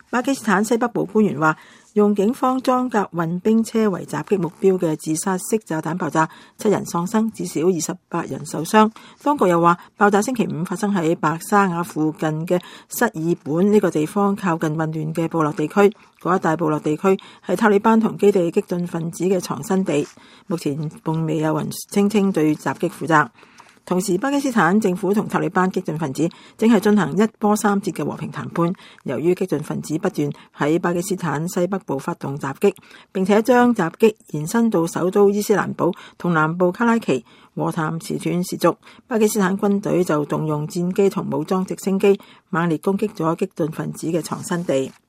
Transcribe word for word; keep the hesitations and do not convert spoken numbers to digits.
巴基斯坦西北部官員話，用警方裝甲運兵車為襲擊目標嘅自殺式炸彈爆炸，七人喪生，至少二十八人受傷。當局又話，爆炸星期五發生喺白沙瓦附近嘅塞爾本呢個地方，靠近混亂嘅部落地區。嗰一帶部落地區係塔利班同基地激進分子嘅藏身地，目前並未有人聲稱對襲擊負責。同時，巴基斯坦政府同塔利班激進分子正係進行一波三折嘅和平談判。由於激進分子不斷喺巴基斯坦西北部發動襲擊，並且將襲擊延伸到首都伊斯蘭堡同南部卡拉奇，和談時斷時續。巴基斯坦軍隊就動用戰機同武裝直升機猛烈攻擊咗激進分子嘅藏身地。